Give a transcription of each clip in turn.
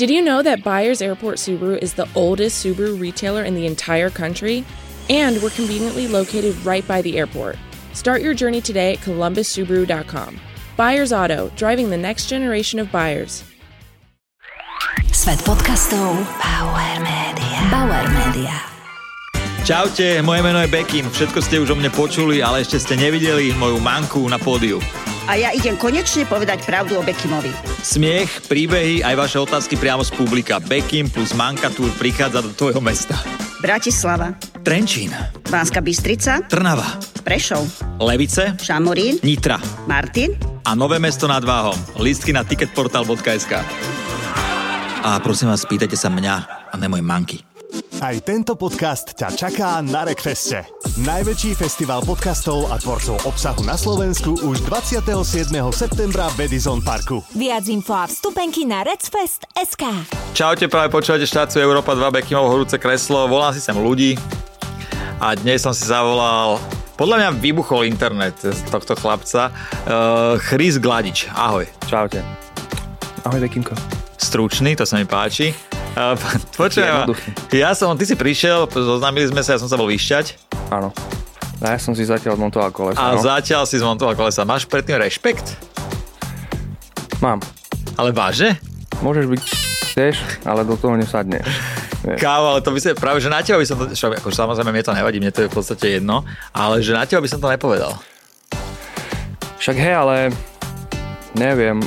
Did you know that Byers Airport Subaru is the oldest Subaru retailer in the entire country? And we're conveniently located right by the airport. Start your journey today at columbussubaru.com. Byers Auto, driving the next generation of buyers. Svet podcastov Bauer Media. Bauer Media. Čaute, moje meno je Bekim. Všetko ste už o mne počuli, ale ešte ste nevideli moju manku na pódiu. A ja idem konečne povedať pravdu o Bekimovi. Smiech, príbehy, aj vaše otázky priamo z publika. Bekim plus Manka Tour prichádza do tvojho mesta. Bratislava, Trenčín, Banská Bystrica, Trnava, Prešov, Levice, Šamorín, Nitra Martin a Nové Mesto nad Váhom. Lístky na ticketportal.sk. A prosím vás, spýtajte sa mňa a ne mojej Manky. Aj tento podcast ťa čaká na Rekfeste. Najväčší festival podcastov a tvorcov obsahu na Slovensku už 27. septembra v Edison Parku. Viac info a vstupenky na Recfest.sk. Čaute, práve počúvate štáciu Európa 2 Bekimovo horúce kreslo. Volám si sem ľudí a dnes som si zavolal, podľa mňa vybuchol internet z tohto chlapca, Chris Gladič. Ahoj. Čaute. Ahoj, Bekimko. Stručný, to sa mi páči. Počujem, ty si prišiel, zoznámili sme sa, ja som sa bol vyšťať. Áno. A ja som si zatiaľ zmontoval kolesa. A zatiaľ si zmontoval kolesa. Máš predtým rešpekt? Mám. Ale vážne? Môžeš byť tiež, ale do toho nesadneš. Kávo, ale to by sa, práve, že na teba by som to, akože samozrejme mne to nevadí, mne to je v podstate jedno, ale že na teba by som to nepovedal. Však hej, ale neviem,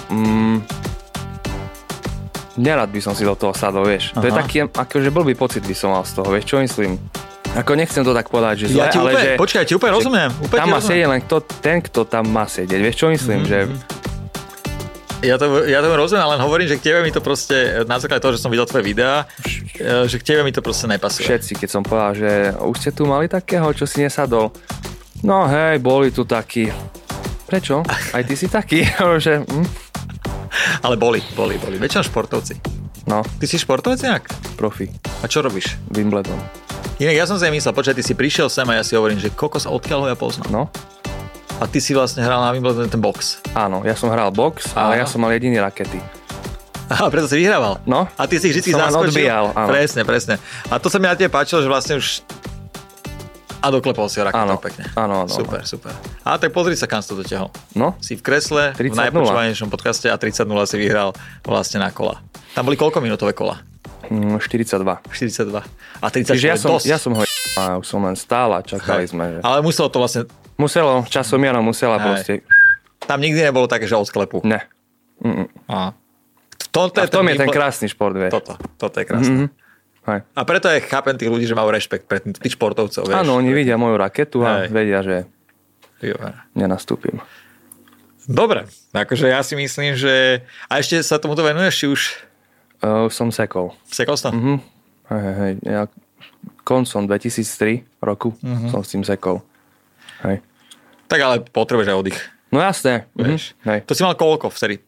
nerad by som si do toho sadol, vieš. Aha. To je taký, akože blbý pocit by som mal z toho, vieš, čo myslím? Ako nechcem to tak povedať, že zle, ale že... Počkaj, ja ti úplne rozumiem. Tam má sedieť len ten, kto tam má sedieť, vieš, čo myslím, že... Ja to rozumiem, len hovorím, že k tebe mi to proste, na základe toho, že som videl tvoje videá, že k tebe mi to proste nepasuje. Všetci, keď som povedal, že už ste tu mali takého, čo si nesadol. No hej, boli tu takí. Prečo? Aj ty si taký, že... Ale boli. Väčšinou športovci. No. Ty si športovec nejak? Profi. A čo robíš? Wimbledon. Inak ja som si myslel, počkaj, ty si prišiel sem a ja si hovorím, že kokos, odkiaľ ho ja poznám. No. A ty si vlastne hral na Wimbledon ten box. Áno, ja som hral box, ale ja som mal jediný rakety. Aha, preto si vyhrával? No. A ty si vždy zaskočil? Odbíjal, áno. Presne. A to sa mi na tebe páčilo, že vlastne už... A doklepol si ho raketou pekne. Áno. Super. A tak pozri sa, kam si to dotiahol. No. Si v kresle, v najpočúvanejšom podcaste a 30-0 si vyhral vlastne na kola. Tam boli koľko minútové kola? 42. A 30 Čiže ja dosť. som ho a už som len stál a čakali sme. Že... Ale muselo to vlastne... Časomiera musela proste. Tam nikdy nebolo také, že od sklepu. Ne. A v tom je ten krásny šport, vieš. Toto je krásne. Hej. A preto aj chápem tých ľudí, že majú rešpekt pre tých športovcov. Vieš. Áno, oni vidia moju raketu a vedia, že nenastúpim. Dobre, akože ja si myslím, že... A ešte sa tomuto venuješ, či už... Som sekol. Sekol si to? Hej. Ja koncom 2003 roku som s tým sekol. Hej. Tak ale potrebuješ aj oddych. No jasné. Vieš. Hej. To si mal koľko v sérii?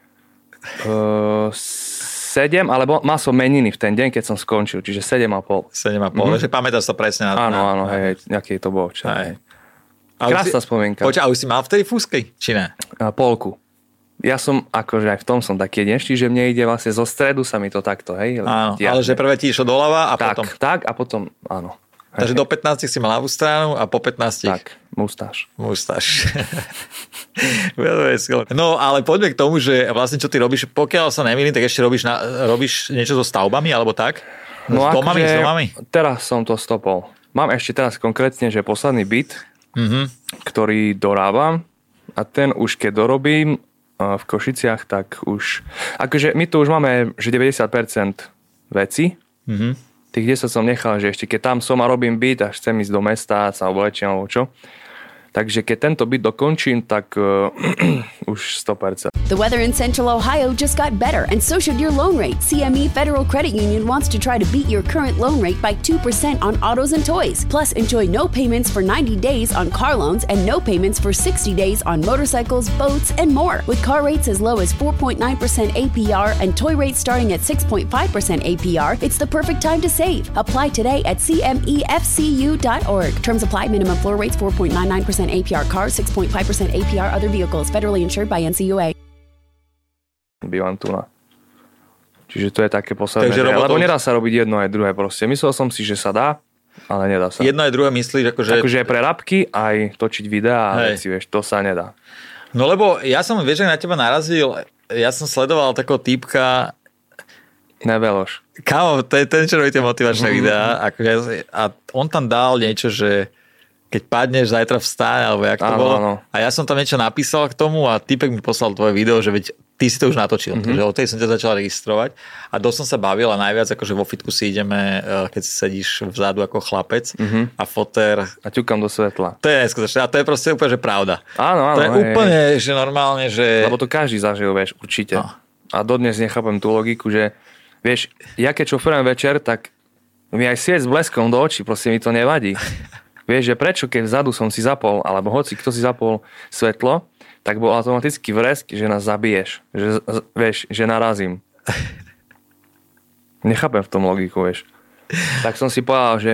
5? 7, alebo mal som meniny v ten deň, keď som skončil, čiže 7,5. 7,5, že pamätáš sa presne na... Áno, hej, nejaký to bol. Krásna spomienka. Počkaj, a už si mal vtedy fúskej, či ne? Polku. Ja som, akože aj v tom som taký jedinečný, že mne ide vlastne zo stredu sa mi to takto, hej. Áno, ale že prvé ti išlo doľava a potom... Tak, a potom, áno. Takže do 15 si mal ľavú stranu a po 15... Tak, mustáš. No, ale poďme k tomu, že vlastne čo ty robíš, pokiaľ sa nemýlim, tak ešte robíš niečo so stavbami, alebo tak? No s domami? Teraz som to stopol. Mám ešte teraz konkrétne, že posledný byt, ktorý dorábam a ten už keď dorobím v Košiciach, tak už... Akože my tu už máme, že 90% veci. Tých 10 som nechal, že ešte keď tam som a robím byt a chcem ísť do mesta, sa oblečiem alebo čo. Takže keď tento byt dokončím, tak už 100%. The weather in Central Ohio just got better, and so should your loan rate. CME Federal Credit Union wants to try to beat your current loan rate by 2% on autos and toys. Plus, enjoy no payments for 90 days on car loans and no payments for 60 days on motorcycles, boats, and more. With car rates as low as 4.9% APR and toy rates starting at 6.5% APR, it's the perfect time to save. Apply today at cmefcu.org. Terms apply. Minimum floor rates 4.99% APR cars, 6.5% APR other vehicles. Federally insured by NCUA. Bývam tu na. Čiže to je také posledné. Lebo nedá sa robiť jedno aj druhé proste. Myslel som si, že sa dá, ale nedá sa. Jedno aj druhé myslíš, akože... Akože pre rapky aj točiť videá a veci, vieš, to sa nedá. No lebo ja som, vieš, na teba narazil, ja som sledoval takého týpka... Neveloš. Kámo, to je ten, čo robí tie motivačné videá. Akože, a on tam dal niečo, že keď padneš, zajtra vstáň, alebo jak to bolo. Áno. A ja som tam niečo napísal k tomu a týpek mi poslal tvoje video, že veď ty si to už natočil. Takže od tej som ťa začal registrovať a dosť som sa bavil a najviac akože vo fitku si ideme, keď si sedíš vzadu ako chlapec a foter. A ťukam do svetla. To je neskutočné a to je proste úplne, že pravda. Áno. To je úplne, že normálne, že... Lebo to každý zažil, vieš, určite. No. A dodnes nechápem tú logiku, že vieš, ja keď šoferujem večer, tak mi aj sviet s bleskom do očí, proste mi to nevadí. Vieš, že prečo, keď vzadu som si zapol, alebo hoci kto si zapol svetlo, tak bol automaticky vresk, že nás zabiješ. Že, vieš, že narazím. Nechápem v tom logiku, vieš. Tak som si povedal, že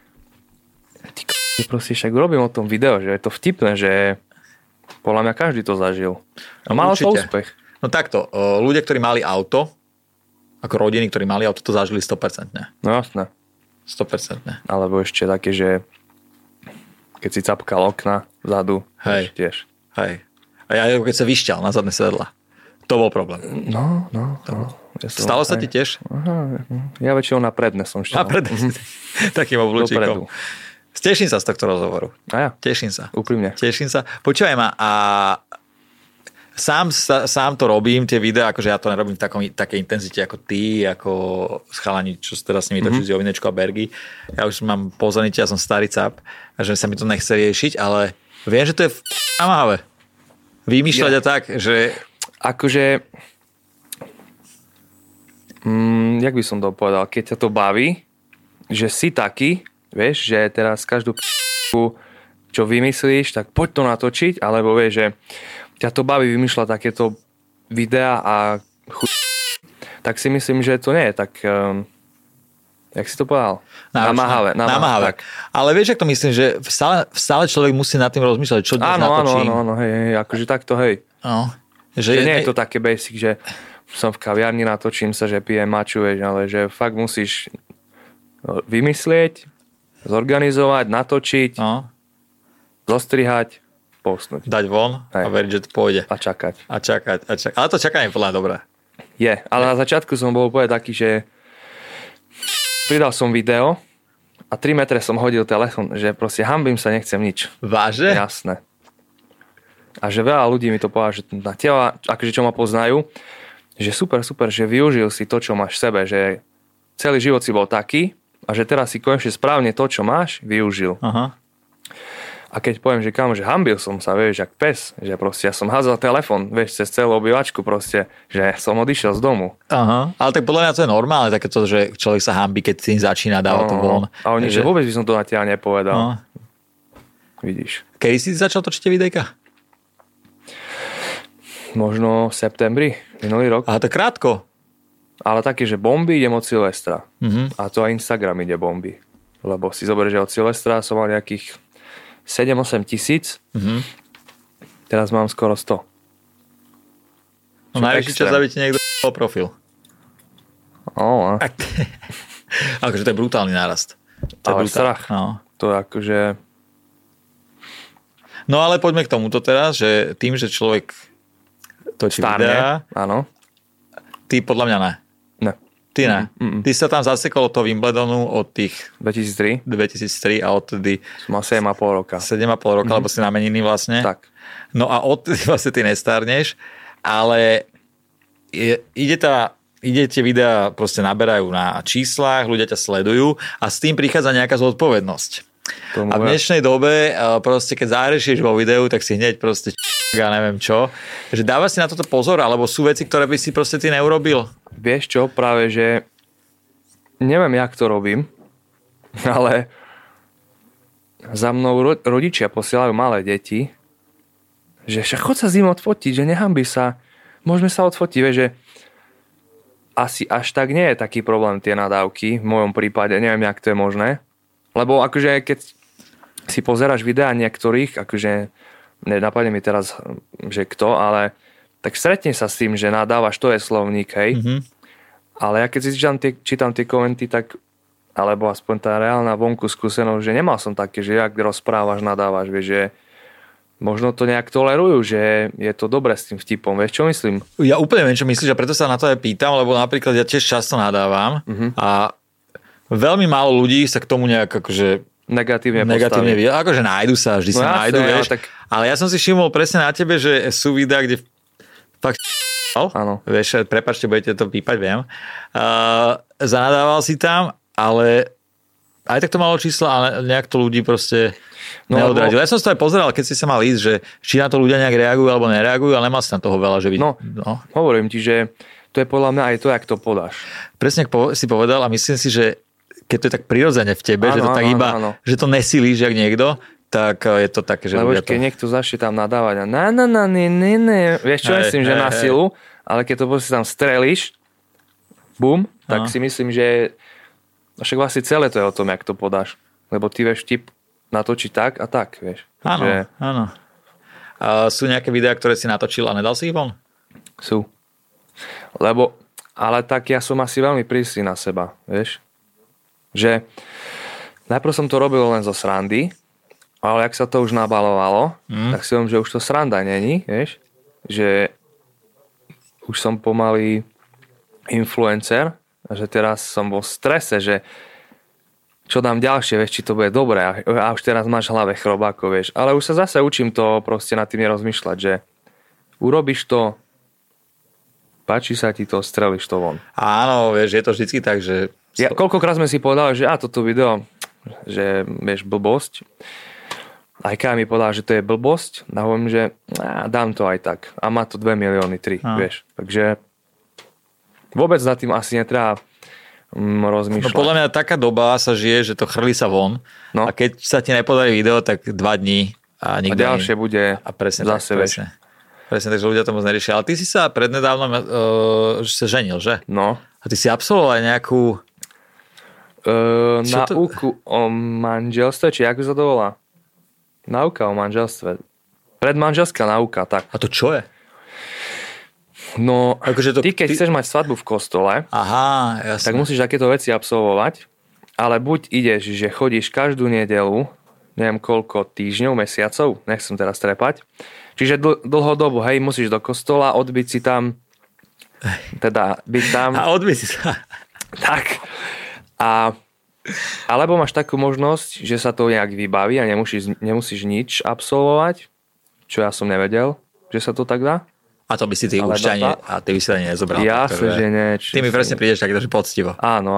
proste však urobím o tom video, že je to vtipné, že podľa mňa každý to zažil. A malo to úspech. No takto, ľudia, ktorí mali auto, ako rodiny, ktorí mali auto, to zažili 100%. No jasné. 100%. Alebo ešte také, že keď si capkal okna vzadu, tiež. Hej. A ja keď sa vyšťal na zadné sedla. To bol problém. No. Ja stalo sa ti tiež? Aha, ja väčšinou na predne som šťal. Na predne. Takým obľúčikom. Teším sa z tohto rozhovoru. A ja? Teším sa. Úprimne. Teším sa. Počúvaj ma, a sám to robím, tie videá, akože ja to nerobím v takej intenzite ako ty, ako s chalani, čo teraz s nimi točí z Jovinečko a Bergy. Ja už mám pozorniť, ja som starý cap a že sa mi to nechce riešiť, ale viem, že to je namáhavé. Vymýšľať a tak, že... Akože... jak by som to povedal? Keď ťa to baví, že si taký, vieš, že teraz každú čo vymyslíš, tak poď to natočiť, alebo vieš, že ťa to baví vymýšľať takéto videá a tak si myslím, že to nie je tak... jak si to povedal? Namáhavé. Ale vieš, jak to myslím, že stále človek musí nad tým rozmýšľať, čo dnes natočím. Áno, hej, akože takto, hej. No. Že nie je to také basic, že som v kaviarni, natočím sa, že pijem maču, vieš, ale že fakt musíš vymyslieť, zorganizovať, natočiť, zostrihať, postnúť. Dať von a veriť, že to pôjde. A čakať. Ale to čakanie je podľa dobré. Je, ale na začiatku som bol úplne taký, že pridal som video a 3 metre som hodil telefon, že proste hanbím sa, nechcem nič. Váže? Jasné. A že veľa ľudí mi to povedal, že na teba, akože čo ma poznajú, že super, že využil si to, čo máš v sebe, že celý život si bol taký a že teraz si konečne správne to, čo máš, využil. Aha. A keď poviem, že kámo, že hanbil som sa, vieš, jak pes, že proste ja som házal telefon, vieš, cez celú obývačku proste, že som odišiel z domu. Aha. Ale tak podľa mňa to je normálne, takéto, že človek sa hanbí, keď tým začína dávať to von. A oni, že vôbec by som to na teba nepovedal. Vidíš. Kedy si začal točiť tie videjka? Možno v septembri, minulý rok. Ale to krátko. Ale také, že bomby idem od Silvestra. A to aj Instagram ide bomby. Lebo si zober, že od Silvestra som mal nejakých 7-8 tisíc. Teraz mám skoro 100. No najväčší čas, aby ti niekto profil. Akože to je brutálny nárast. Ale strach. No. To je akože... No ale poďme k tomuto teraz, že tým, že človek točí videá... Áno. Ty podľa mňa ne. Ne. Ty ne. Ty sa tam zasekol od toho Wimbledonu od tých... 2003 a odtedy... Som mal 7,5 roka. 7,5 roka, lebo si na meniny vlastne. Tak. No a odtedy vlastne ty nestárneš, ale ide tie videá proste naberajú na číslach, ľudia ťa sledujú a s tým prichádza nejaká zodpovednosť. A v dnešnej dobe proste keď zahrešieš vo videu, tak si hneď proste ja neviem čo. Že dávaš si na toto pozor, alebo sú veci, ktoré by si proste ty neurobil? Vieš čo, práve, že neviem, jak to robím, ale za mnou rodičia posielajú malé deti, že však chod sa s ním odfotiť, že nehanbi sa, môžeme sa odfotiť, vieš, že asi až tak nie je taký problém tie nadávky, v mojom prípade, neviem, jak to je možné, lebo akože keď si pozeráš videá niektorých, akože nenapadne mi teraz, že kto, ale tak stretne sa s tým, že nadávaš, to je slovník, hej. Ale ja keď si čítam tie komenty, tak alebo aspoň tá reálna vonku skúsenosť, že nemal som také, že jak rozprávaš, nadávaš, vieš, že možno to nejak tolerujú, že je to dobré s tým vtipom. Vieš, čo myslím? Ja úplne viem, čo myslíš, a preto sa na to aj pýtam, lebo napríklad ja tiež často nadávam a veľmi málo ľudí sa k tomu nejak akože negatívne vie. Akože nájdu sa, vždy sa nájdu, vieš. Tak... Ale ja som si všimol presne na tebe, že sú videá, kde fakt áno. Vieš, prepáčte, budete to pípať, viem. Zanadával si tam, ale aj tak to malo číslo, ale nejak to ľudí proste neodradil. Ja som si to aj pozeral, keď si sa mal ísť, že či na to ľudia nejak reagujú alebo nereagujú, ale nemal si tam toho veľa. Že hovorím ti, že to je podľa mňa aj to, jak to podáš. Presne si povedal a myslím si, že keď to je tak prirodzene v tebe, že to tak iba, že to nesilíš jak niekto, tak je to také, že lebo keď niekto začne tam nadávať a ne. Vieš čo, myslím, že na silu, ale keď to proste tam strelíš, bum, tak si myslím, že však vlastne celé to je o tom, jak to podáš. Lebo ty vieš vtip natočiť tak a tak, vieš. Áno. A sú nejaké videá, ktoré si natočil a nedal si ich von? Sú. Ale tak ja som asi veľmi prísny na seba, vieš. Že najprv som to robil len zo srandy, ale ak sa to už nabalovalo, tak si viem, že už to sranda není, vieš. Že už som pomaly influencer, a že teraz som vo strese, že čo dám ďalšie, vieš, či to bude dobré a už teraz máš v hlave chrobáko, vieš. Ale už sa zase učím to proste nad tým nerozmýšľať, že urobíš to, páči sa ti to, strelíš to von. Áno, vieš, je to vždycky tak, že... Koľkokrát sme si povedali, že toto video, že vieš, blbosť. Aj Kaj mi povedal, že to je blbosť. A hovorím, že dám to aj tak. A má to 2 milióny, 3, vieš. Takže vôbec nad tým asi netreba rozmýšľať. No podľa mňa taká doba sa žije, že to chrlí sa von. No. A keď sa ti nepodarí video, tak 2 dní a nikto... A ďalšie bude a presne zase presne, takže ľudia to moc neriešia. Ale ty si sa prednedávnom sa ženil, že? No. A ty si absolvoval aj nejakú... Náuku o manželstve, či ako sa to volá? Náuka o manželstve. Predmanželská náuka, tak. A to čo je? No, akože ty keď chceš mať svadbu v kostole, tak musíš takéto veci absolvovať, ale buď ideš, že chodíš každú nedeľu, neviem koľko týždňov, mesiacov, nechcem teraz trepať, čiže dlhodobo, hej, musíš do kostola, odbiť si tam, teda byť tam. A odbiť si sa. Tak. Alebo máš takú možnosť, že sa to nejak vybaví a nemusíš nič absolvovať, čo ja som nevedel, že sa to tak dá. A to by si ty určite ani nezobral. Jasne, že nie. Ty mi presne prídeš takto, že poctivo. Áno.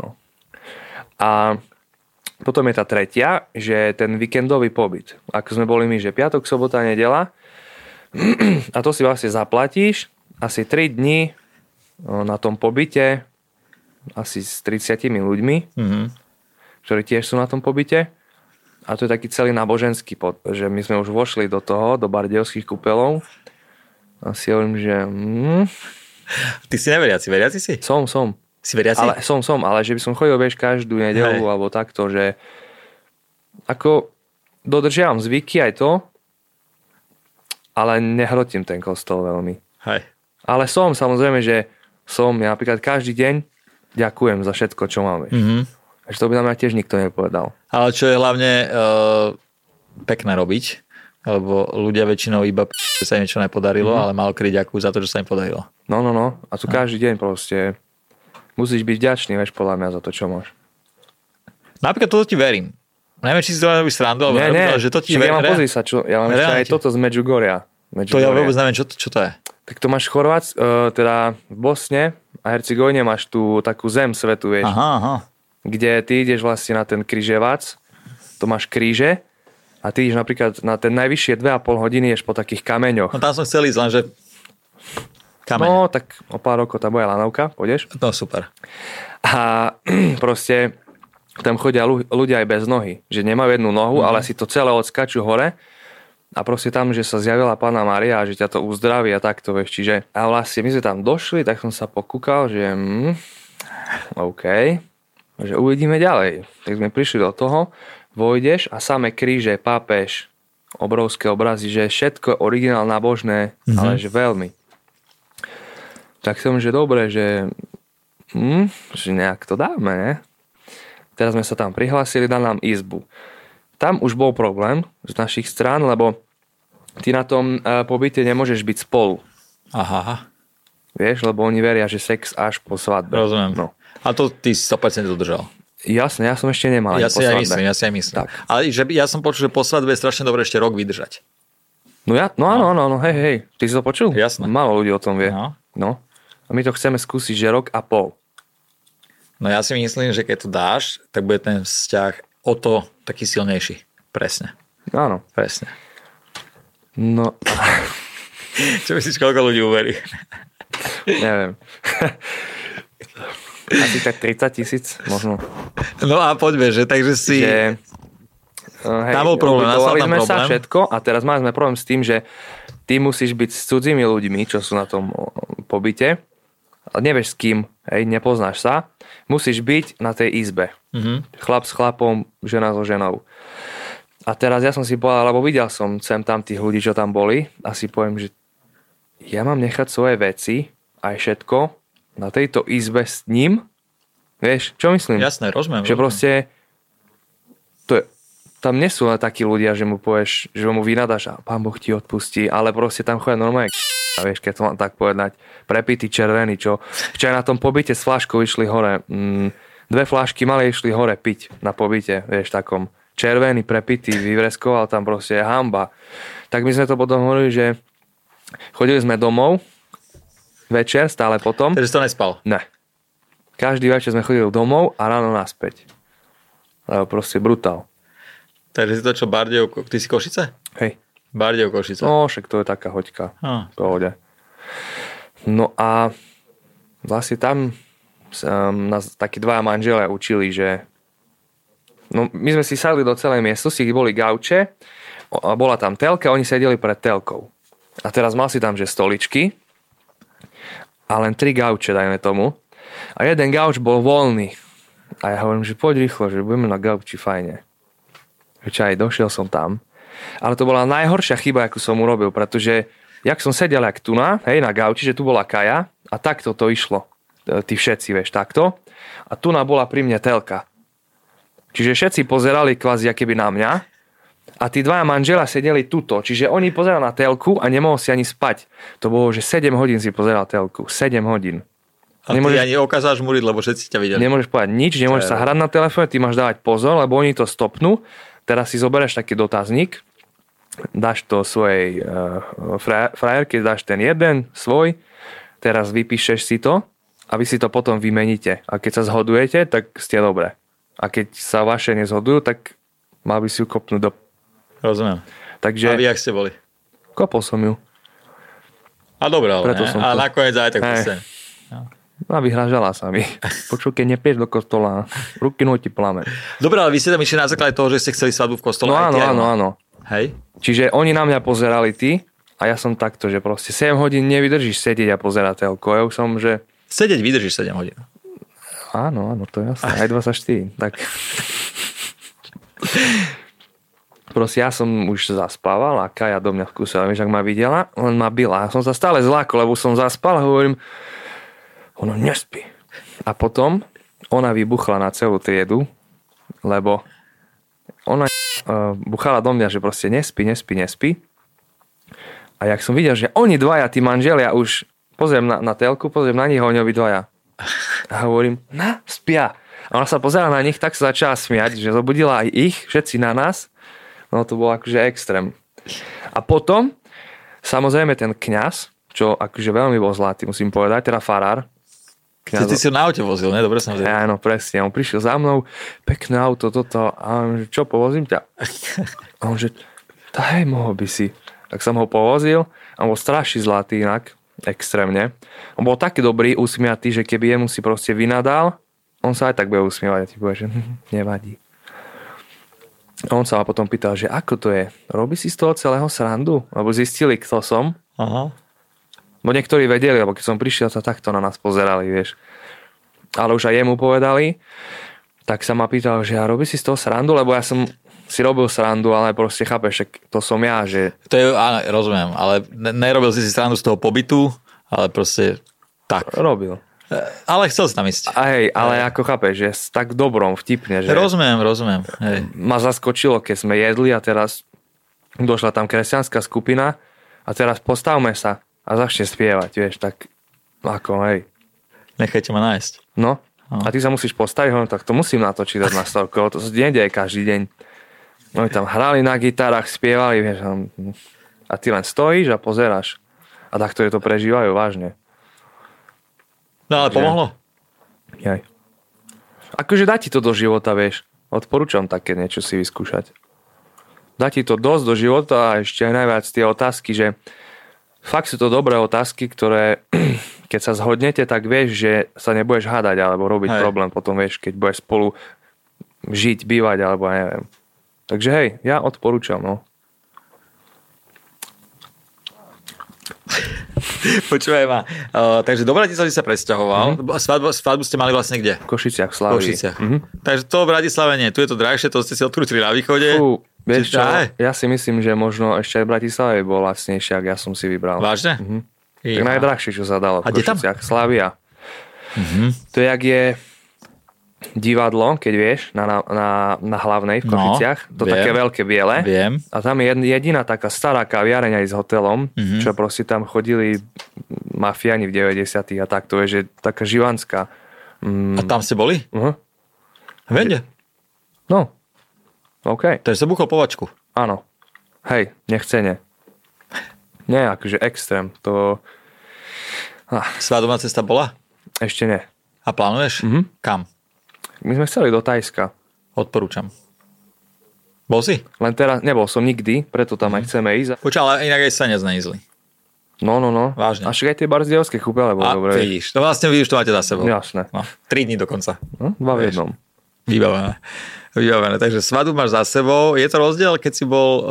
A potom je tá tretia, že ten víkendový pobyt. Ako sme boli my, že piatok, sobota, nedeľa. A to si vlastne zaplatíš asi 3 dni na tom pobyte, asi s 30 ľuďmi, ktorí tiež sú na tom pobyte. A to je taký celý náboženský že my sme už vošli do toho, do bardejovských kúpeľov. A si hovorím, že... Ty si veriaci si? Som. Si veriaci? Ale ale že by som chodil, vieš, každú nedeľu, alebo takto, že ako dodržiavam zvyky aj to, ale nehrotím ten kostol veľmi. Hej. Ale samozrejme, že ja napríklad každý deň ďakujem za všetko, čo mám, vieš. Takže to by na mňa tiež nikto nepovedal. Ale čo je hlavne pekné robiť, lebo ľudia väčšinou iba že sa im niečo nepodarilo, ale málo kedy ďakujú za to, že sa im podarilo. No. A tu každý deň proste musíš byť vďačný, vieš, podľa mňa za to, čo máš. Napríklad toto ti verím. Neviem, či si to robíš srandu, alebo ale že to ti verím. Pozri sa, ja mám ešte aj toto z Medjugorja. To ja vôbec neviem, čo to je. Tak to máš teda v Bosne a Hercegovine máš tú takú zem svetu, vieš. Aha. Kde ty ideš vlastne na ten križevac, to máš kríže, a ty ideš napríklad na ten najvyššie 2,5 hodiny ješ po takých kameňoch. No tam som chcel ísť, lenže kameň. No, tak o pár rokov tam bude lanovka, pôjdeš? No, super. A proste tam chodia ľudia aj bez nohy. Že nemajú jednu nohu, ale si to celé odskačú hore a proste tam, že sa zjavila Panna Mária a že ťa to uzdraví a takto, vieš. Čiže a vlastne my sme tam došli, tak som sa pokúkal, že OK, že uvidíme ďalej. Tak sme prišli do toho, vojdeš a samé kríže, pápež, obrovské obrazy, že všetko originál nábožné, ale že veľmi. Tak som, že dobre, že že nejak to dáme, ne? Teraz sme sa tam prihlásili, dal nám izbu. Tam už bol problém z našich strán, lebo ty na tom pobyte nemôžeš byť spolu. Aha. Vieš, lebo oni veria, že sex až po svadbe. Rozumiem. No. A to ty 100% dodržal. Jasne, ja som ešte nemal. Ja si aj myslím. Tak. Ale ja som počul, že po svadbe je strašne dobre ešte rok vydržať. No áno, hej. Ty si to počul? Jasné. Málo ľudí o tom vie. No. A my to chceme skúsiť, že rok a pol. No ja si myslím, že keď to dáš, tak bude ten vzťah o to taký silnejší. Presne. Áno. Presne. No. Čo myslíš, koľko ľudí uverí? Neviem. Asi tak 30,000 možno. No a poďme, že takže si... Hej, tam bol problém, ubytovali sme problém. sa všetko a teraz máme problém s tým, že ty musíš byť s cudzími ľuďmi, čo sú na tom pobyte. Nevieš s kým, hej, nepoznáš sa. Musíš byť na tej izbe. Chlap s chlapom, žena so ženou. A teraz ja som si povedal, lebo videl som sem tam tých ľudí, čo tam boli a si poviem, že ja mám nechať svoje veci aj všetko na tejto izbe s ním. Vieš, čo myslím? Jasné, rozumiem. Že proste tam nie sú len takí ľudia, že mu povieš, že mu vynadáš a Pán Boh ti odpustí, ale proste tam chodia normálne a vieš, keď to mám tak povedať, prepití červený, čo včera na tom pobyte s fľaškou išli hore, 2 fľašky malé išli hore piť na pobyte, vieš, takom červený, prepitý, vyvreskoval tam proste hamba. Tak my sme to potom hovorili, že chodili sme domov večer, stále potom. Takže si to nespal? Ne. Každý večer sme chodili domov a ráno naspäť. Proste brutál. Takže si to čo, Bardejov, ty si Košice? Hej. Bardejov Košice. No, však to je taká hoďka. Pohode. No a vlastne tam nás takí 2 manželia učili, že no, my sme si sadli do celej miestnosti, kde boli gauče a bola tam telka, oni sedeli pred telkou. A teraz mal si tam, že stoličky a len 3 gauče, dajme tomu. A jeden gauč bol voľný. A ja hovorím, že poď rýchlo, že budeme na gauči, fajne. Aj došiel som tam. Ale to bola najhoršia chyba, akú som urobil, pretože jak som sedel jak tu na gauči, že tu bola Kaja a takto to išlo. Tí všetci, vieš, takto. A tu bola pri mne telka. Čiže všetci pozerali kvázi akéby na mňa a tí 2 manželia sedeli tuto. Čiže oni pozerali na telku a nemohol si ani spať. To bolo, že 7 hodín si pozeral telku. 7 hodín. A ty ani okázáš žmúriť, lebo všetci ťa videli. Nemôžeš povedať nič, nemôžeš sa hrať na telefóne, ty máš dávať pozor, lebo oni to stopnú. Teraz si zoberieš taký dotazník, dáš to svojej frajerke, dáš ten jeden svoj, teraz vypíšeš si to a vy si to potom vymeníte. A keď sa zhodujete, tak ste dobré. A keď sa vaše nezhodujú, tak mal by si ju kopnúť do... Rozumiem. Takže... A vy, jak ste boli? Kopol som ju. A dobre, ale preto a nakoniec aj tak proste. A vyhrážala sa mi. Počuj, keď nepieš do kostola, ruky ti plamen. Dobre, ale vy ste tam išli na základe toho, že ste chceli svadbu v kostole. No áno. Hej? Čiže oni na mňa pozerali ty a ja som takto, že proste 7 hodín nevydržíš sedieť a pozerať telko. Ja už som, že... Sedieť vydržíš 7 hodín. Áno, to je jasné. Aj 24. Tak... Proste ja som už zaspával a Kaja do mňa vkúsila. Vieš, ak ma videla, on ma bila. Ja som sa stále zlákol, lebo som zaspal a hovorím, ono nespí. A potom ona vybuchla na celú triedu, lebo ona buchala do mňa, že proste nespí. A jak som videl, že oni 2, tí manželia, už pozriem na telku, pozriem na nich, oni obidvaja. A hovorím, spia. A ona sa pozerala na nich, tak sa začala smiať, že zobudila aj ich, všetci na nás. No to bolo akože extrém. A potom, samozrejme ten kňaz, čo akože veľmi bol zlatý, musím povedať, teda farár. Ty si ho na aute vozil, ne? Dobre som vedel. Áno, presne. On prišiel za mnou, pekné auto, toto. A on, že čo, povozím ťa? A on, že hej, mohol by si. Tak som ho povozil. A on bol strašne zlatý inak, extrémne. On bol taký dobrý, usmiatý, že keby jemu si proste vynadal, on sa aj tak bude usmievať. A ti povie, že nevadí. A on sa ma potom pýtal, že ako to je? Robí si z toho celého srandu? Lebo zistili, kto som. Aha. Bo niektorí vedeli, lebo keď som prišiel, sa takto na nás pozerali, vieš. Ale už aj jemu povedali, tak sa ma pýtal, že robí si z toho srandu, lebo ja som si robil srandu, ale proste chápeš, že to som ja, že... To je, áno, rozumiem, ale nerobil si srandu z toho pobytu, ale proste tak. Robil. Ale chcel si tam ísť. Hej, ale ako chápeš, že tak dobrom, vtipne, že Rozumiem. Hej. ma zaskočilo, keď sme jedli a teraz došla tam kresťanská skupina a teraz postavme sa a začne spievať, vieš, tak ako, hej. Nechajte ma nájsť. No, a ty sa musíš postaviť, tak to musím natočiť na storku, to sa nedieje každý deň. Oni tam hrali na gitarách, spievali, vieš, a ty len stojíš a pozeráš. A takto je to prežívajú, vážne. No ale pomohlo? Jaj. Akože dá ti to do života, vieš. Odporúčam také niečo si vyskúšať. Dá ti to dosť do života a ešte aj najviac tie otázky, že fakt sú to dobré otázky, ktoré keď sa zhodnete, tak vieš, že sa nebudeš hádať alebo robiť problém potom, vieš, keď budeš spolu žiť, bývať alebo neviem. Takže hej, ja odporúčam, no. Počúvaj ma. Takže do Bratislavy sa presťahoval. Svadbu ste mali vlastne kde? V Košiciach, v Slávii. Takže to v Bratislave nie. Tu je to drahšie, to ste si odkrútili na východe. Vieš čo, ja si myslím, že možno ešte aj v Bratislave bol lacnejšie, ak ja som si vybral. Vážne? Tak najdrahšie, čo sa dalo v Košiciach. Slávia. To je, jak je divadlo, keď vieš, na hlavnej v Košiciach. To také veľké biele. Viem. A tam je jediná taká stará kaviareň aj s hotelom, čo proste tam chodili mafiáni v 90. a tak. To je, že taká živanská. A tam ste boli? Vede. No. OK. Takže sa buchol povačku. Áno. Hej, nechcene. Nie, akože extrém. To... Svadobná cesta bola? Ešte nie. A plánuješ? Kam? My sme chceli do Thajska. Odporúčam. Bol si? Len teraz, nebol som nikdy, preto tam aj chceme ísť. Počkaj, ale inak aj sa neznajízli. No. Vážne. A však aj tie barzdejovské kúpele boli dobré. Vidíš, to vlastne vidíš, to máte za sebou. Jasné. 3 dní dokonca. 2 v jednom. Vybavené. Takže svadbu máš za sebou. Je to rozdiel, keď si bol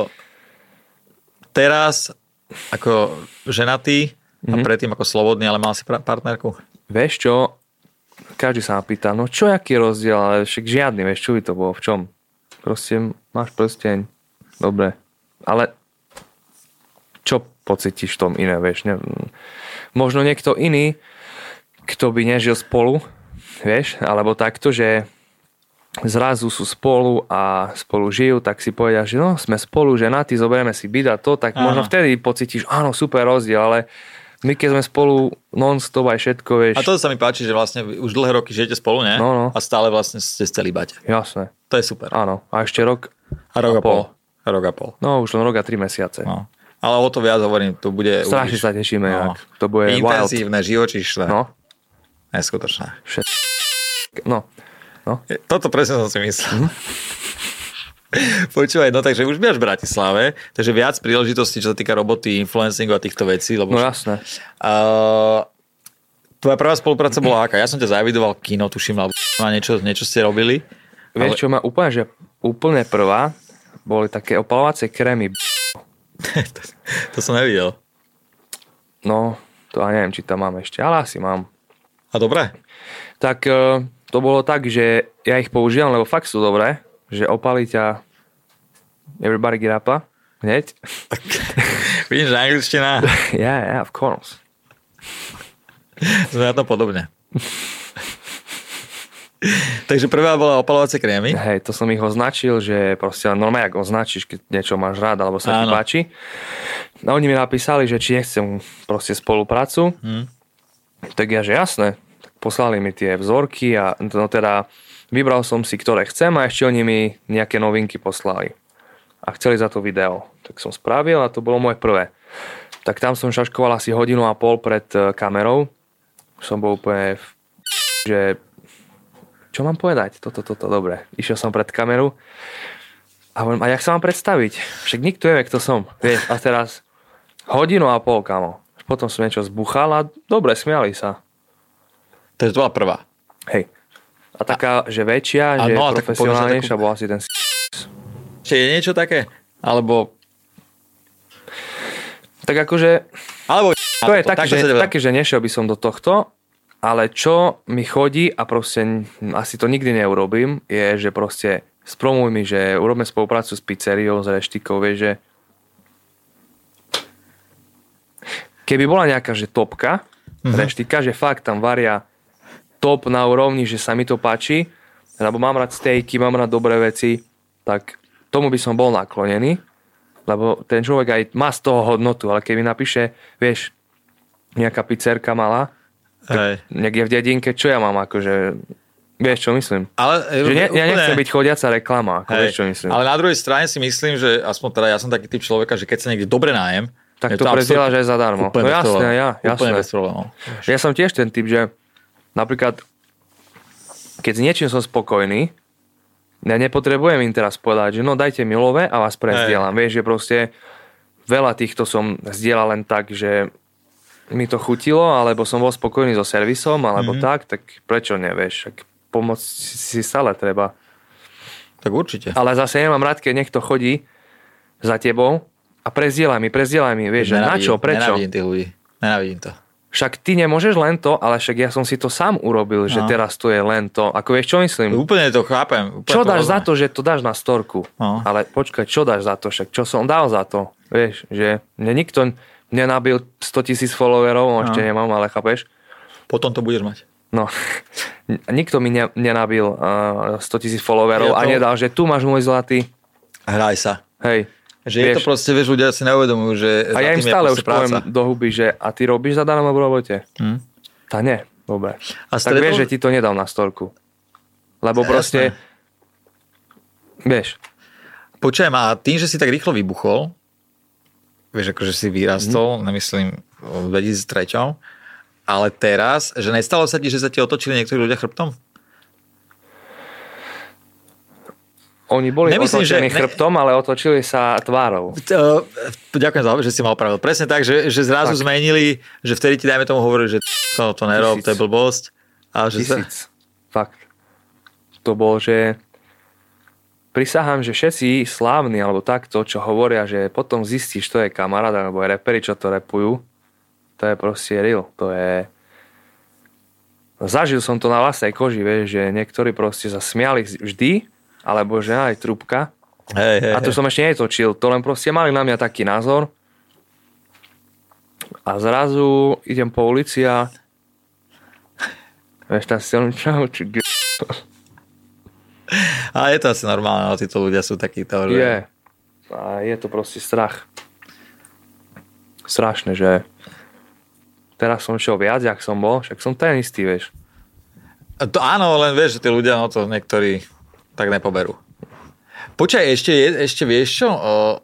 teraz ako ženatý a predtým ako slobodný, ale mal si partnerku? Vieš čo, každý sa ma pýta, no čo, aký je rozdiel, ale však žiadny, vieš, čo by to bolo, v čom? Proste máš prsteň, dobre, ale čo pocítiš v tom iné, vieš? Možno niekto iný, kto by nežil spolu, vieš, alebo takto, že zrazu sú spolu a spolu žijú, tak si povedia, že no, sme spolu, ženatí, zoberieme si byt a to, tak možno vtedy pocítiš, áno, super rozdiel, ale my keď sme spolu non-stop aj všetko, vieš. A to sa mi páči, že vlastne už dlhé roky žijete spolu, ne? No. A stále vlastne ste v celibate. Jasné. To je super. Áno. A ešte rok a pol. Rok a pol. No, už len rok a 3 mesiace. No. Ale o to viac hovorím, tu bude... Strašne sa tešíme, to bude intenzívne, živočíšne. No. Neskutočné. No. Toto presne som si myslel. Počúvaj, no takže už bývaš v Bratislave, takže viac príležitostí, čo sa týka roboty, influencingu a týchto vecí. Lebo no jasné. Tvoja prvá spolupráca bola aká? Ja som ťa zavidoval kino, tuším, alebo niečo ste robili. Vieš čo, ma úplne prvá boli také opalovacie krémy. To som nevidel. No, to ja neviem, či tam mám ešte, ale asi mám. A dobre? Tak to bolo tak, že ja ich používam, lebo fakt sú dobré, že opalí ťa everybody get up hneď. Vidíš, že angličtina? Yeah, of course. Sme na to podobne. Takže prvá bola opalovacie krémy. Hej, to som ich označil, že proste normálne, ak označíš, keď niečo máš rád, alebo sa ti páči. No oni mi napísali, že či nechcem proste spoluprácu. Tak ja, že jasné. Tak poslali mi tie vzorky a no teda vybral som si, ktoré chcem a ešte oni mi nejaké novinky poslali. A chceli za to video. Tak som spravil a to bolo moje prvé. Tak tam som šaškoval asi 1,5 hodiny pred kamerou. Som bol úplne že čo mám povedať? Toto, dobre. Išiel som pred kameru a hovorím, a jak sa mám predstaviť? Však nikto nevie, kto som. Vieš, a teraz 1,5 hodiny, kamo. Potom som niečo zbuchal a dobre, smiali sa. Takže to bola prvá. Hej. A taká, že väčšia, že profesionálnejšia bola asi ten Čiže je niečo také? Alebo... Tak akože... Alebo... To je také, že nešiel by som do tohto, ale čo mi chodí a proste asi to nikdy neurobím, je, že proste spromuj mi, že urobíme spoluprácu s pizzeriou, s reštikou, vieš, že keby bola nejaká, že topka, reštika, že fakt tam varia top na úrovni, že sa mi to páči, lebo mám rád stejky, mám rád dobré veci, tak tomu by som bol naklonený, lebo ten človek aj má z toho hodnotu, ale keď mi napíše, vieš, nejaká pizzerka malá, niekde v dedinke, čo ja mám, akože, vieš, čo myslím? Ale, že ja nechcem byť chodiaca reklama, ako vieš, čo myslím. Ale na druhej strane si myslím, že aspoň teda ja som taký typ človeka, že keď sa niekde dobre nájem, tak to prezdieľaš aj zadarmo. No jasné, úplne bez problémov. Ja som tiež ten typ, že napríklad, keď s niečím som spokojný, ja nepotrebujem im teraz povedať, že no dajte mi love a vás prezdieľam. Vieš, že proste veľa týchto som zdieľal len tak, že mi to chutilo, alebo som bol spokojný so servisom, alebo tak prečo nevieš? Pomôcť si stále treba. Tak určite. Ale zase nemám rád, keď niekto chodí za tebou a prezdieľaj mi, vieš, že na čo, prečo? Nenávidím tých ľudí, nenávidím to. Však ty nemôžeš len to, ale však ja som si to sám urobil, že teraz to je len to. Ako vieš, čo myslím? Úplne to chápem. Čo dáš za to, že to dáš na storku? Ale počkaj, čo dáš za to? Však čo som dal za to? Vieš, že mne nikto nenabil 100,000 followerov, ešte nemám, ale chápeš? Potom to budeš mať. No, nikto mi nenabil 100,000 followerov a nedal, že tu máš môj zlatý. Hraj sa. Hej. Že je to proste, vieš, ľudia si neuvedomujú, že a ja im stále už poviem do huby, že a ty robíš zadarmo v robote? Tá nie, dobre. Tak vieš, že ti to nedal na storku. Lebo proste, vieš. Počujem, a tým, že si tak rýchlo vybuchol, vieš, akože si vyrastol, nemyslím v 2003, ale teraz, že nestalo sa ti, že sa ti otočili niektorí ľudia chrbtom? Oni boli otočení chrbtom, ale otočili sa tvárou. Ďakujem za to, že si ma opravil. Presne tak, že zrazu zmenili, že vtedy ti dajme tomu hovorili, že to nerob, to je blbosť. A že Fakt. To bol, že prisahám, že všetci slávni, alebo takto, čo hovoria, že potom zistíš, to je kamarát, alebo aj reperi, čo to repujú, to je proste real. To je... Zažil som to na vlastnej koži, vieš, že niektorí proste sa smiali vždy, alebo že aj trúbka. A to som ešte netočil. To len proste mali na mňa taký názor. A zrazu idem po ulici a vieš, tam si a je to asi normálne, ale títo ľudia sú takíto. Je. A je to proste strach. Strašné, že teraz som šiel viac, jak som bol. Však som ten istý, vieš. To áno, len vieš, že tí ľudia, no to niektorí tak nepoberú. Počkaj, ešte vieš čo?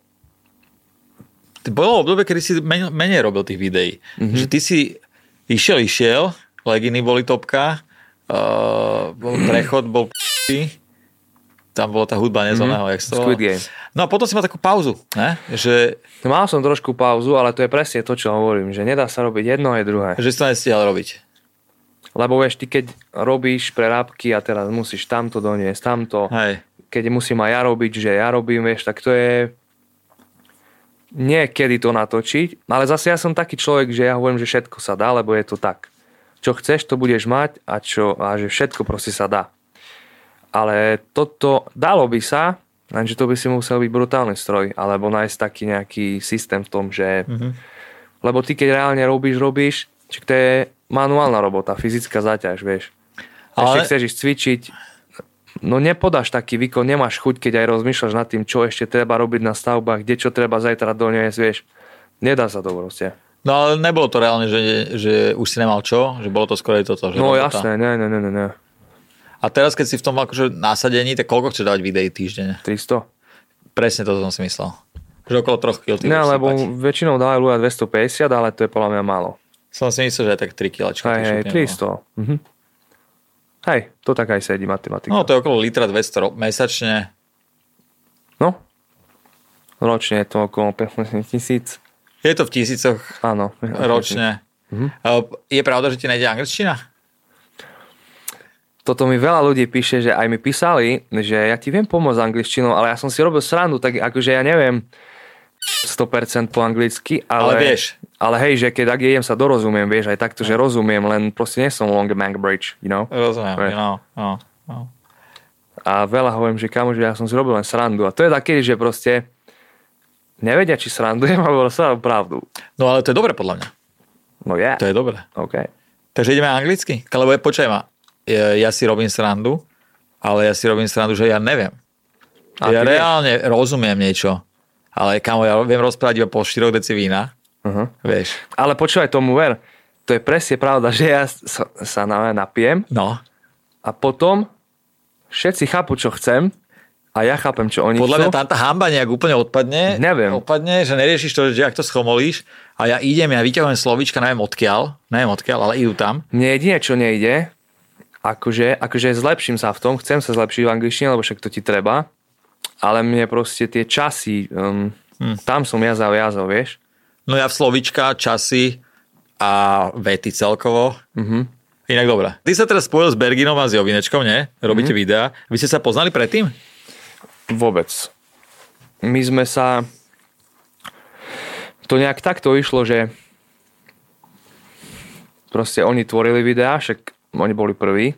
Bolo obdobie, kedy si menej robil tých videí. Že ty si išiel, leginy boli topka, bol prechod, bol tam bola tá hudba nezvaného, jak to Squid Game. No a potom si mal takú pauzu, ne? Že... Mal som trošku pauzu, ale to je presne to, čo hovorím, že nedá sa robiť jedno aj druhé. Že si to nestihal robiť. Lebo vieš, ty keď robíš prerábky a teraz musíš tamto doniesť, tamto, keď musím aj ja robiť, že ja robím, vieš, tak to je nie kedy to natočiť, ale zase ja som taký človek, že ja hovorím, že všetko sa dá, lebo je to tak. Čo chceš, to budeš mať a že všetko proste sa dá. Ale toto dalo by sa, lenže to by si musel byť brutálny stroj, alebo nájsť taký nejaký systém v tom, že lebo ty keď reálne robíš, čiže to je manuálna robota, fyzická záťaž, vieš. Ešte chceš ísť cvičiť, no nepodáš taký výkon, nemáš chuť, keď aj rozmýšľaš nad tým, čo ešte treba robiť na stavbách, kde čo treba zajtra doniesť, vieš. Nedá sa to proste. No ale nebolo to reálne, že už si nemal čo? Že bolo to skôr aj toto? Že no jasné, ne. A teraz, keď si v tom akože nasadení, tak koľko chceš dávať videí týždenne? 300. Presne to som si myslel. Že okolo 3 kg. Ne, lebo väčšinou dávajú ľudia 250, ale to je podľa mňa málo. Som si myslel, že je tak 3 kg. Hej, 300. Hej, to tak aj sedí matematika. No, to je okolo litra 200 mesačne. No, ročne je to okolo 15 000. Je to v tisícoch. Áno. Ročne. Je pravda, že ti nejde angličtina? Toto mi veľa ľudí píše, že aj mi písali, že ja ti viem pomôcť angličtinou, ale ja som si robil srandu, tak akože ja neviem 100% po anglicky, ale vieš. Ale hej, že keď idem sa dorozumiem, vieš, aj takto, že rozumiem, len proste nie som long bank bridge, you know? Rozumiem, no. A veľa hovorím, že kamože, ja som si robil len srandu. A to je taký, že proste nevedia, či srandujem, alebo sa pravdu. No ale to je dobre podľa mňa. No ja. To je dobré. OK. Takže ideme anglicky? Lebo počkaj ma, ja si robím srandu, ale ja si robím srandu, že ja neviem. Ja reálne rozumiem niečo, ale kamo, ja viem rozprávať iba po 4 deci vína. Vieš. Ale počúvaj tomu ver, to je presne pravda, že ja sa napijem a potom všetci chápu, čo chcem a ja chápem, čo oni Podľa chcú. mňa tam tá hamba nejak úplne odpadne. Neviem. Odpadne, že neriešiš to, že ak to schomolíš a ja vyťahujem slovíčka, neviem odkiaľ, ale idú tam. Mne jedine, čo nejde, akože zlepším sa v tom, chcem sa zlepšiť v angličtine, lebo však to ti treba, ale mne proste tie časy, tam som jazal, vieš. No ja v slovíčka, časy a vety celkovo. Inak dobré. Ty sa teraz spojil s Berginom a s Jovinečkom, nie? Robíte videá. Vy ste sa poznali predtým? Vôbec. My sme sa... To nejak takto išlo, že proste oni tvorili videá, však oni boli prví.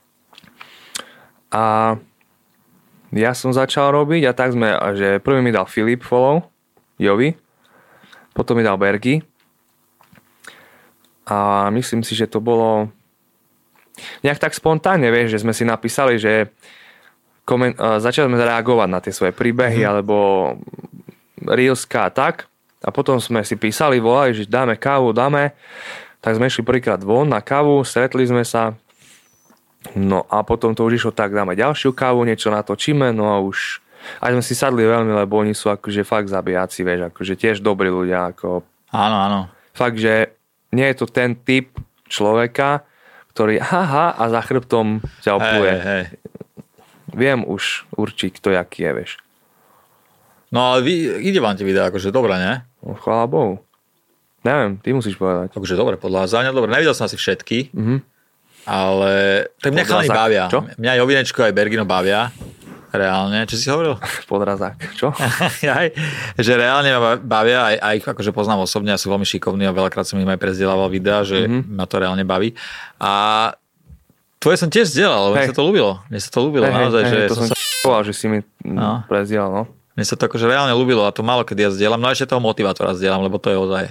A ja som začal robiť a tak sme, že prvý mi dal Filip follow, Jovi, potom mi dal Bergi. A myslím si, že to bolo nejak tak spontánne, vieš, že sme si napísali, že začali sme reagovať na tie svoje príbehy alebo reelska a tak. A potom sme si písali, volali, že dáme kávu, tak sme išli prvýkrát von na kávu, stretli sme sa. No a potom to už išlo tak, dáme ďalšiu kávu, niečo natočíme, no a už aj sme si sadli veľmi, lebo oni sú akože fakt zabijáci, vieš, akože tiež dobrí ľudia, ako... Áno. Fakt, že nie je to ten typ človeka, ktorý a za chrbtom ťa opluje. Hej. Viem už určiť, kto jaký je, vieš. No ale ide vám tie videá, akože dobré, ne? No, chvála Bohu. Neviem, ty musíš povedať. Akože dobre, podľa záňa, dobre. Nevidel som asi všetky, ale tak mňa chalani bavia. Čo? Mňa Jovinečko aj Bergino bavia. Reálne. Čo si hovoril? Podrazák. Čo? Že reálne ma bavia, aj ich akože poznám osobne a sú veľmi šikovní a veľakrát som im aj prezdielával videá, že ma to reálne baví. A tvoje som tiež zdieľal, lebo mne sa to ľúbilo. Naozaj, že to som povedal, že si mi prezdielal, no. Mne sa to akože reálne ľúbilo a to málo kedy ja zdieľam. No a ešte toho motivátora zdieľam, lebo to je ozaj.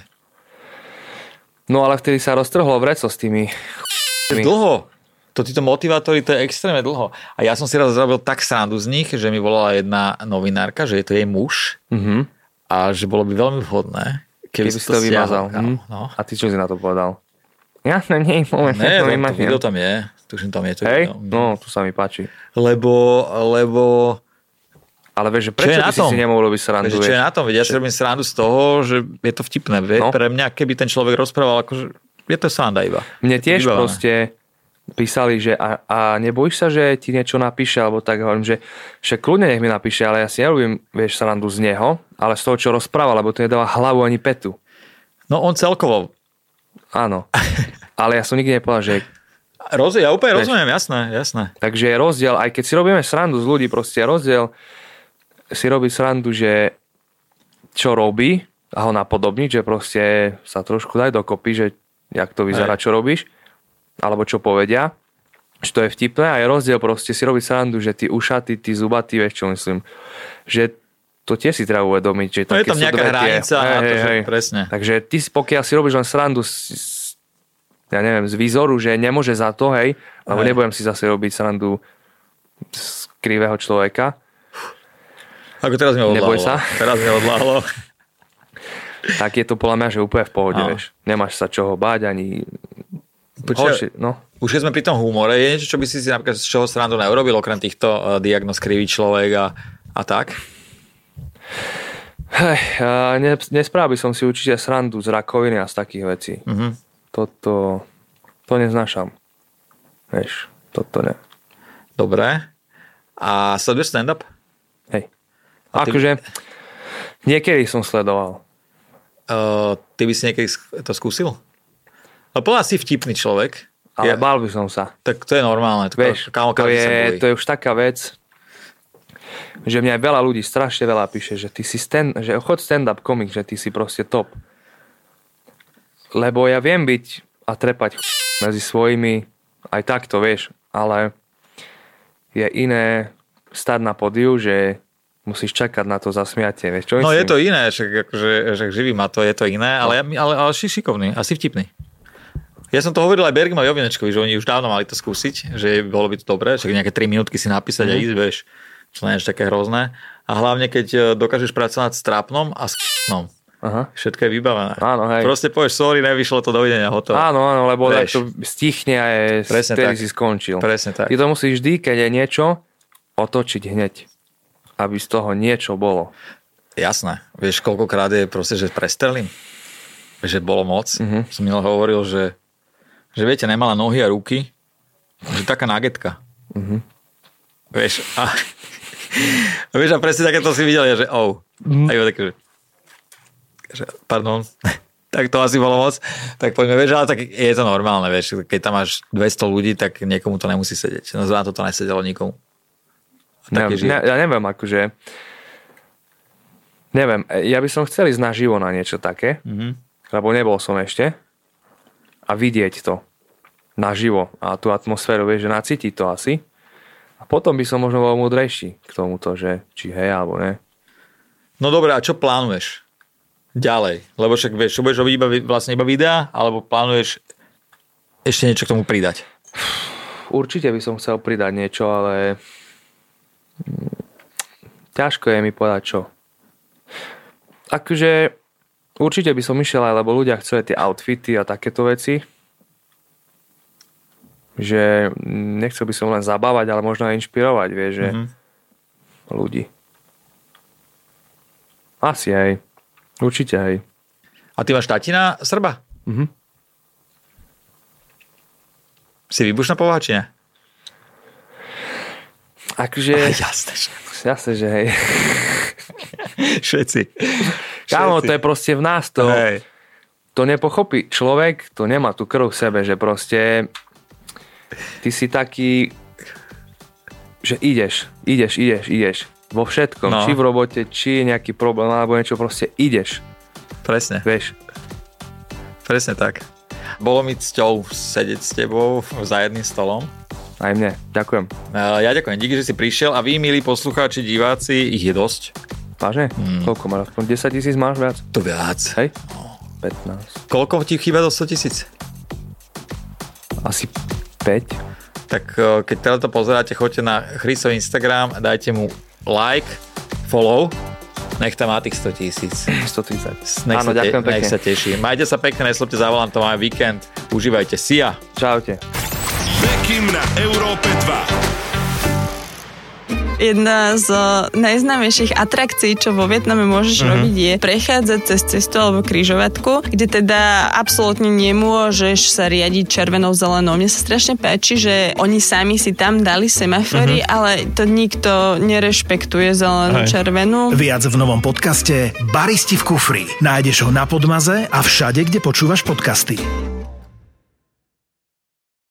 No ale vtedy sa roztrhlo vreco s tými... Dlho. Títo motivátori, to je extrémne dlho. A ja som si raz zrobil tak srandu z nich, že mi volala jedna novinárka, že je to jej muž a že bolo by veľmi vhodné, keby si to vymazal. No. A ty čo si na to povedal? Ja nie, video tam je. Tuším, tam je to. Hej, no, tu sa mi páči. Lebo... Ale vieš, že prečo ty si nemohol robiť srandu? Čo je na tom? Ja si robím srandu z toho, že je to vtipné. No. Pre mňa, keby ten človek rozprával, akože je to sranda iba. Mne tiež proste písali, že a nebojíš sa, že ti niečo napíše, alebo tak hovorím, že však kľudne nech mi napíše, ale ja si nerobím, vieš, srandu z neho, ale z toho, čo rozpráva, lebo to nedáva hlavu ani petu. No on celkovo. Áno. Ale ja som nikdy nepovedal, že... Ja úplne rozumiem, jasné. Takže je rozdiel, aj keď si robíme srandu z ľudí, proste je rozdiel si robiť srandu, že čo robí a ho napodobniť, že proste sa trošku daj dokopy, že jak to vyzerá, čo robíš, alebo čo povedia, že to je vtipné a je rozdiel proste si robiť srandu, že ty ušatý, ty zubatý, vieš čo myslím, že to tiež si treba uvedomiť, že no je tam nejaká hranica na to, že presne. Takže ty pokiaľ si robíš len srandu ja neviem, z výzoru, že nemôže za to, hej, lebo nebudem si zase robiť srandu z krivého človeka. Ako teraz mi odláhlo. Neboj sa. Teraz mi odláhlo. Tak je to podľa mňa, že úplne v pohode, vieš. Nemáš sa čoho báť, ani... Počkaj, už keď sme pri tom humore, je niečo, čo by si napríklad z čoho srandu neurobil, okrem týchto diagnóz krivý človek a tak? Nespravil by som si určite srandu z rakoviny a z takých vecí. To neznášam. Vieš, toto ne. Dobre. A sleduješ stand-up? Hej. Akože niekedy som sledoval. Ty by si niekedy to skúsil? Ale podľa si vtipný človek. Ale bál by som sa. Tak to je normálne. Vieš, to je už taká vec, že mňa aj veľa ľudí strašne veľa píše, že ty si že chod stand-up komik, že ty si proste top. Lebo ja viem byť a trepať medzi svojimi aj takto, vieš, ale je iné stať na pódiu, že musíš čakať na to zasmiatie, vieš čo No myslím? je to iné, že živý ma to, je to iné, ale si šikovný, asi vtipný. Ja som to hovoril aj Bergimovi Jovinečkovi, že oni už dávno mali to skúsiť, že bolo by to dobré, že nejaké 3 minútky si napísať a ísť, vieš, čo nie je také hrozné. A hlavne, keď dokážeš pracovať s trápnom a s k***nom. Aha. Všetko je vybavené. Áno, hej. Proste povieš, sorry, nevyšlo to, dovidenia, hotovo. Áno, lebo tak to stichne a vtedy si skončil. Presne tak. Ty to musíš vždy, keď je niečo, otočiť hneď, aby z toho niečo bolo. Jasné. Vieš, koľkokrát je proste, že prestrelím? Že bolo moc. Som minul hovoril, že viete, nemala nohy a ruky, že taká nagetka. Vieš, a presne takéto si videl, že a jo, také, že pardon, tak to asi bolo moc, tak poďme, vieš, ale tak je to normálne, vieš, keď tam máš 200 ľudí, tak niekomu to nemusí sedieť. No zrovna toto nesedelo nikomu. Ja neviem, akože neviem, ja by som chcel ísť naživo na niečo také, lebo nebol som ešte a vidieť to naživo a tú atmosféru, vieš, že nacítiť to asi a potom by som možno bol múdrejší k tomuto, že či hej, alebo ne. No dobré, a čo plánuješ ďalej? Lebo však vieš, čo budeš robiť vlastne iba videá, alebo plánuješ ešte niečo k tomu pridať? Určite by som chcel pridať niečo, ale ťažko je mi povedať čo. Akože určite by som išiel aj, lebo ľudia chcú tie outfity a takéto veci. Že nechcel by som len zabávať, ale možno aj inšpirovať, vieš, že ľudí. Asi hej. Určite hej. A ty máš tatina Srba? Si výbušná povaha, či ne? Akože... Jasné, že hej. Všetci. Kámo, to je proste v nás. To nepochopí. Človek to nemá tú krv v sebe, že proste ty si taký, že ideš. Vo všetkom. No. Či v robote, či je nejaký problém, alebo niečo, proste ideš. Presne. Vieš. Presne tak. Bolo mi cťou sedieť s tebou za jedným stolom. Aj mne. Ďakujem. Ja ďakujem. Díky, že si prišiel a vy, milí poslucháči, diváci, ich je dosť. Vážne? Koľko máš? 10 000 máš viac? To viac. Hej? 15. Koľko ti chýba do 100 000? Asi 5. Tak keď teda to pozeráte, choďte na Chrisov Instagram, dajte mu like, follow, nech tam má tých 100 000. 130. Áno, ďakujem pekne. Nech sa teší. Majte sa pekne, neslúbte, zavolám, to máme víkend. Užívajte si a. Čaute. Bekim na Európe 2. Jedna z najznámejších atrakcií, čo vo Vietname môžeš robiť, je prechádzať cez cestu alebo križovatku, kde teda absolútne nemôžeš sa riadiť červenou, zelenou. Mne sa strašne páči, že oni sami si tam dali semafory, ale to nikto nerešpektuje zelenú, červenú. Viac v novom podcaste Baristi v kufri. Nájdeš ho na Podmaze a všade, kde počúvaš podcasty.